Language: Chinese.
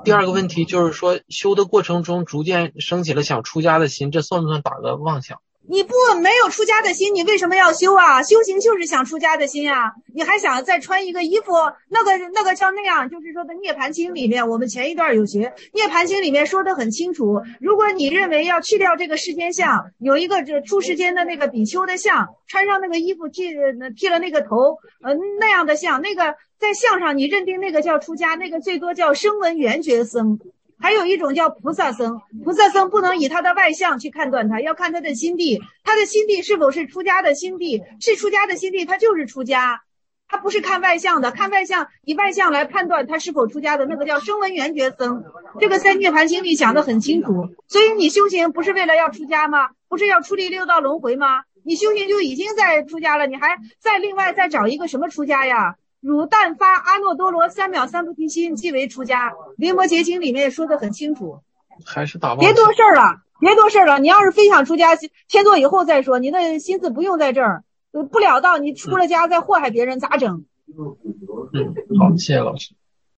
第二个问题就是说，修的过程中逐渐升起了想出家的心，这算不算打个妄想？ 你没有出家的心，你为什么要修啊？修行就是想出家的心啊！你还想再穿一个衣服，那个像那样，就是说的《涅槃经》里面，我们前一段有学，《涅槃经》里面说得很清楚，如果你认为要去掉这个世间相，有一个这出世间的那个比丘的相，穿上那个衣服剃了那个头，那样的相，那个在相上你认定那个叫出家，那个最多叫声闻缘觉僧。还有一种叫菩萨僧，菩萨僧不能以他的外相去判断他，要看他的心地，他的心地是否是出家的心地，是出家的心地，他就是出家，他不是看外相的，看外相以外相来判断他是否出家的，那个叫声闻缘觉僧。这个在涅槃经里讲得很清楚。所以你修行不是为了要出家吗？不是要出离六道轮回吗？你修行就已经在出家了，你还再另外再找一个什么出家呀？汝但发阿耨多罗三藐三菩提心，即为出家。维摩诘经里面说得很清楚。 还是打妄想？ 别多事儿了，别多事儿了。你要是非想出家，天作以后再说，你的心思不用在这儿。不了道，你出了家再祸害别人咋整？ 好，谢谢老师。